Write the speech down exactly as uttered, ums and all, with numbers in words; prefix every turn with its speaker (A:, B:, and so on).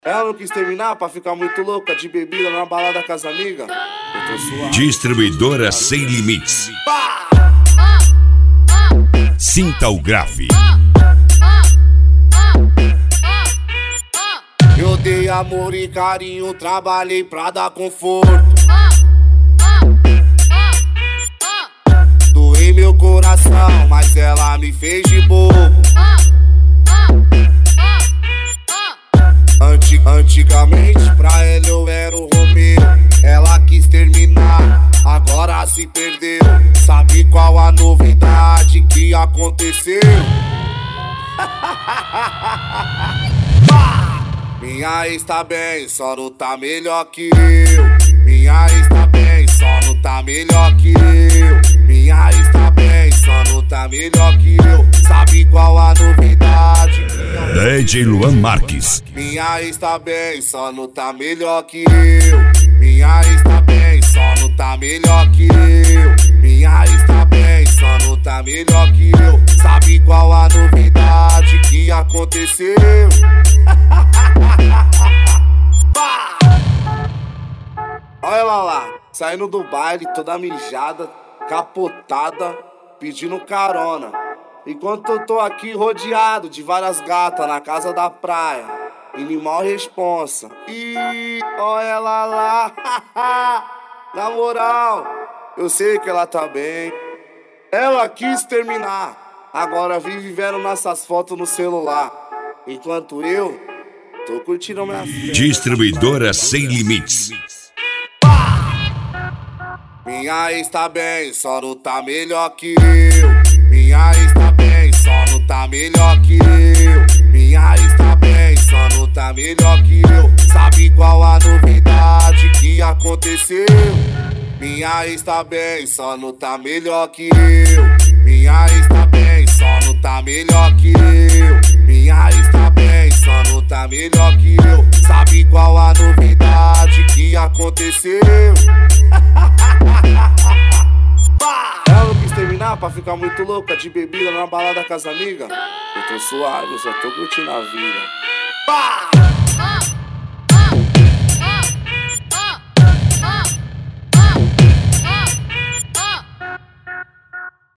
A: Ela não quis terminar pra ficar muito louca de bebida na balada com as amigas. Eu tô suave.
B: Distribuidora Sem Limites. Sinta o grave.
A: Eu dei amor e carinho, trabalhei pra dar conforto. Doei meu coração, mas ela me fez de bobo. Antig Antigamente pra ela eu era o Romeu. Ela quis terminar, agora se perdeu. Sabe qual a novidade que aconteceu? Minha ex tá bem, só não tá melhor que eu. Minha ex tá bem, só não tá melhor que eu. Minha ex tá bem, só não tá melhor que eu. Sabe qual a novidade?
B: D J Luan Marques.
A: Minha ex tá bem, só não tá melhor que eu. Minha ex tá bem, só não tá melhor que eu. Minha ex tá bem, só não tá melhor que eu. Sabe qual a novidade que aconteceu? Olha ela lá, saindo do baile, toda mijada, capotada, pedindo carona. Enquanto eu tô aqui rodeado de várias gatas na casa da praia, animal responsa. E olha ela lá, na moral, eu sei que ela tá bem. Ela quis terminar, agora vive vendo nossas fotos no celular, enquanto eu tô curtindo minha festa.
B: Distribuidora Sem Limites.
A: Minha ex tá bem, só não tá melhor que eu. Minha ex tá bem, só não tá melhor que eu. Minha ex tá bem, só não tá melhor que eu. Sabe qual a novidade que aconteceu? Minha ex tá bem, só não tá melhor que eu. Minha ex tá bem, só não tá melhor que eu. Minha ex tá bem, só não tá melhor que eu. Sabe qual a novidade que aconteceu? Ela não quis terminar pra ficar muito louca de bebida na balada com as amigas. Eu tô suave, eu só tô curtindo a vida.